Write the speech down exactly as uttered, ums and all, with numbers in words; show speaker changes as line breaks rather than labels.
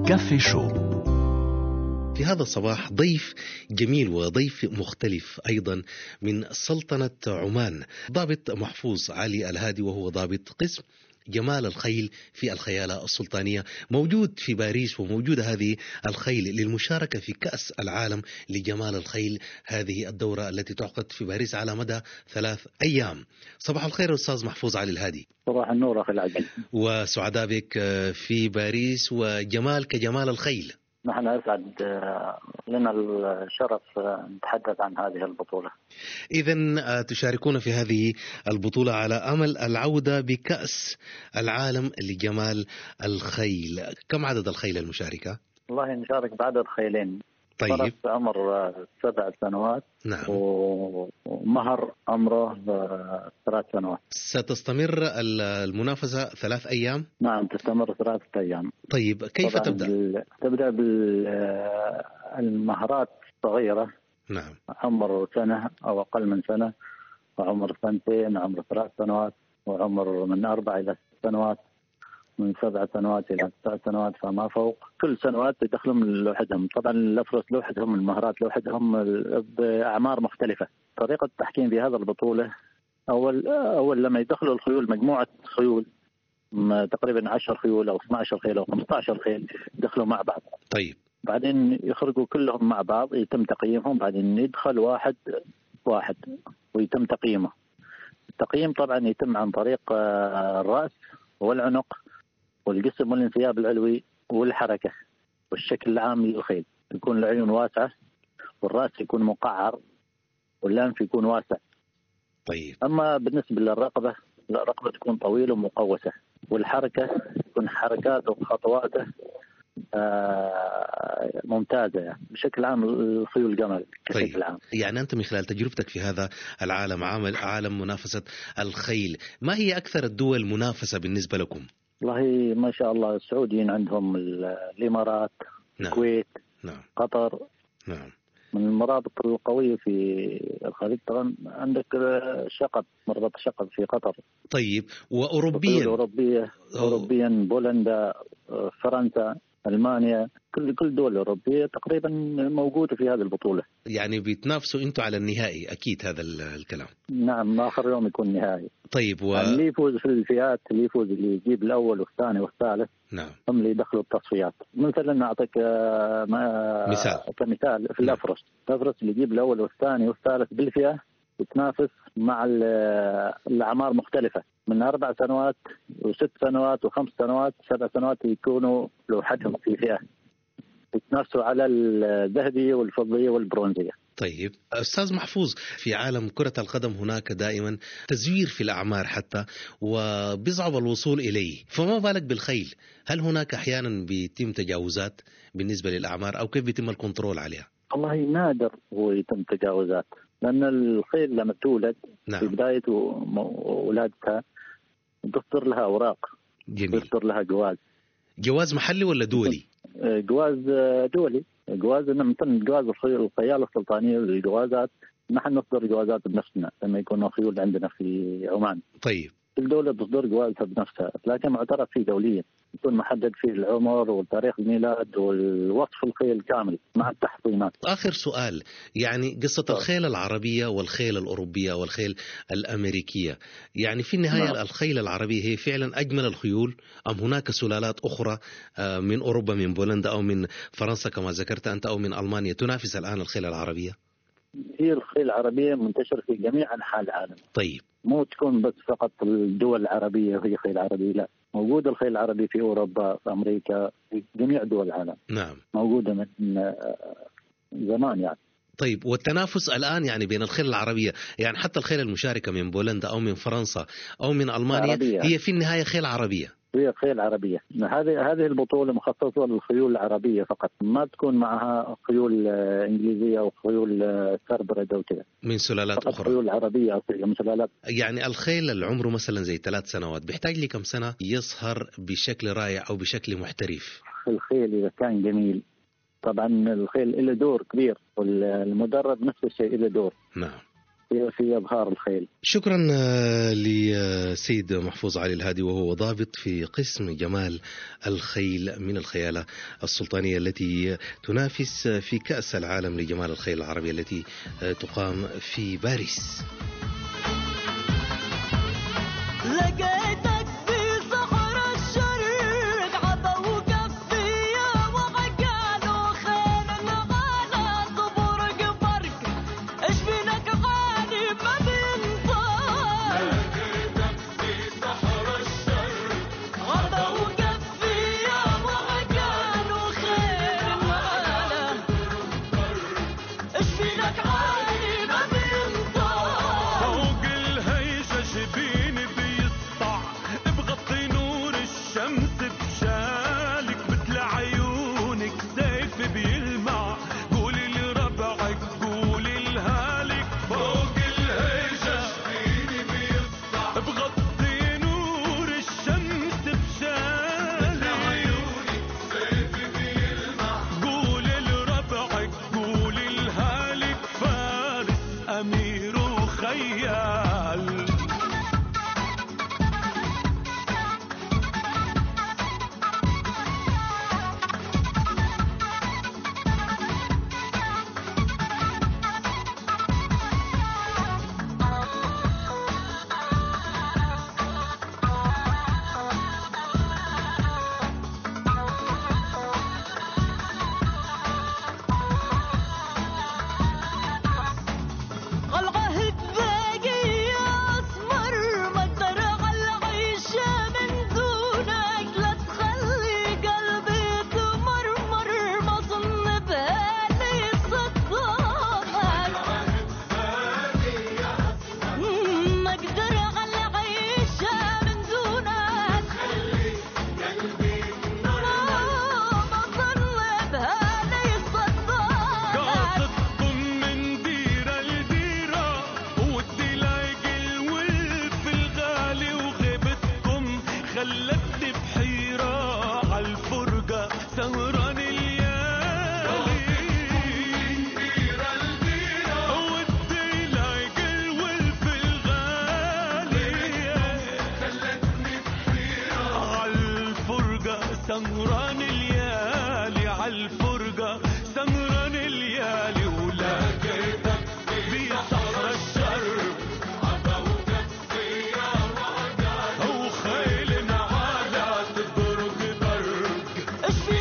كافي شو.
في هذا الصباح ضيف جميل وضيف مختلف أيضا من سلطنة عمان، ضابط محفوظ علي الهادي، وهو ضابط قسم جمال الخيل في الخيالة السلطانية، موجود في باريس، وموجودة هذه الخيل للمشاركة في كأس العالم لجمال الخيل، هذه الدورة التي تعقد في باريس على مدى ثلاث أيام. صباح الخير أستاذ محفوظ علي الهادي.
صباح النور أخي العزيز،
وسعداء بك في باريس وجمال كجمال الخيل.
نحن أسعد لنا الشرف نتحدث عن هذه البطولة.
إذن تشاركون في هذه البطولة على أمل العودة بكأس العالم لجمال الخيل. كم عدد الخيل المشاركة؟
والله نشارك بعدد خيلين.
طيب.
فرس عمر سبع سنوات.
نعم.
ومهر عمره ثلاث سنوات.
ستستمر المنافسة ثلاث أيام؟
نعم تستمر ثلاثة أيام.
طيب كيف تبدأ؟
بال... تبدأ بالمهارات الصغيرة.
نعم.
عمر سنة أو أقل من سنة، وعمر سنتين، عمر ثلاث سنوات، وعمر من أربع إلى ست سنوات، من سبع سنوات إلى تسع سنوات فما فوق. كل سنوات يدخلون لوحدهم. طبعا الأفرس لوحدهم، المهارات لوحدهم، بأعمار مختلفة. طريقة التحكيم في هذا البطولة، أول أول لما يدخلوا الخيول، مجموعة خيول تقريبا عشر خيول أو اثنا عشر خيل أو خمسة عشر خيل يدخلوا مع بعض.
طيب.
بعدين يخرجوا كلهم مع بعض، يتم تقييمهم، بعدين يدخل واحد واحد ويتم تقييمه. التقييم طبعا يتم عن طريق الرأس والعنق والجسم والانسياب العلوي والحركة والشكل العام للخيل. يكون العيون واسعة، والرأس يكون مقعر، واللانف يكون واسع.
طيب.
أما بالنسبة للرقبة، لا، رقبة تكون طويلة ومقوسة، والحركة تكون حركاته وخطواته آه ممتازة. يعني بشكل عام الخيول جمل بشكل
طيب.
عام.
يعني أنت من خلال تجربتك في هذا العالم، عامل عالم منافسة الخيل، ما هي أكثر الدول منافسة بالنسبة لكم؟
والله ما شاء الله السعوديين عندهم الإمارات،
نعم.
الكويت،
نعم.
قطر.
نعم.
من المرابط القوية في الخليج طبعا عندك شقب، مربط شقب في قطر.
طيب. وأوروبيا؟
أوروبية أوروبيا بولندا، فرنسا، ألمانيا، كل كل دول أوروبية تقريبا موجودة في هذه البطولة.
يعني بيتنافسوا أنتوا على النهائي أكيد، هذا الكلام.
نعم، آخر يوم يكون نهائي.
طيب. و...
يعني اللي يفوز في الفئات، اللي يفوز اللي يجيب الأول والثاني والثالث،
نعم،
هم اللي يدخلوا التصفيات. مثلا نعطيك
مثال
كمثال في الأفرس. الأفرس اللي يجيب الأول والثاني والثالث بالفئة وتنافس مع الأعمار مختلفة، من أربع سنوات وست سنوات وخمس سنوات سبع سنوات، يكونوا لوحدهم في فئة يتنافسوا على الذهبية والفضية والبرونزية.
طيب أستاذ محفوظ، في عالم كرة القدم هناك دائما تزوير في الأعمار حتى، وبيصعب الوصول إليه، فما بالك بالخيل؟ هل هناك أحيانا بيتم تجاوزات بالنسبة للأعمار، أو كيف بيتم الكنترول عليها؟
والله نادر هو يتم تجاوزات، لأن الخيل لما تولد، نعم، في بداية ولادتها تصدر لها أوراق.
جميل.
تصدر لها جواز.
جواز محلي ولا دولي؟
جواز دولي. جواز مثل جواز الخيال السلطانية للجوازات، نحن نصدر جوازات بنفسنا لما يكونوا خيول عندنا في عمان.
طيب.
كل دولة تصدر جوازها بنفسها، لكن معترف فيه دوليا، يكون محدد فيه العمر وتاريخ الميلاد والوصف الخيل كامل مع التحصينات.
آخر سؤال، يعني قصة طبعا. الخيل العربية والخيل الأوروبية والخيل الأمريكية، يعني في النهاية نعم. الخيل العربية هي فعلا أجمل الخيول، أم هناك سلالات أخرى من أوروبا، من بولندا أو من فرنسا كما ذكرت أنت، أو من ألمانيا تنافس الآن الخيل العربية؟
هي الخيل العربية منتشرة في جميع أنحاء العالم.
طيب.
مو تكون بس فقط الدول العربية وهي خيل عربي، لا، موجود الخيل العربي في أوروبا، في أمريكا، في جميع دول العالم.
نعم.
موجودة من زمان يعني.
طيب، والتنافس الآن يعني بين الخيل العربية، يعني حتى الخيل المشاركة من بولندا أو من فرنسا أو من ألمانيا عربية. هي في النهاية خيل عربية.
هي خيل عربية. هذه هذه البطولة مخصصة للخيول العربية فقط، ما تكون معها خيول إنجليزية أو خيول كربرد أو كذا
من سلالات أخرى.
خيول عربية أو من سلالات.
يعني الخيل العمر مثلا زي ثلاث سنوات بيحتاج لي كم سنة يصهر بشكل رائع أو بشكل محترف؟
الخيل إذا كان جميل، طبعا الخيل له دور كبير، والمدرب نفس الشيء له دور.
نعم.
في أبهار الخيل.
شكرا لسيد محفوظ علي الهادي، وهو ضابط في قسم جمال الخيل من الخيالة السلطانية التي تنافس في كأس العالم لجمال الخيل العربية التي تقام في باريس.
سمران الليالي عالفرقة، سمران الليالي ولاقيتك في صحراء الشرق، عدوتك فيا وعداني وخيل نعالة تضرب برق.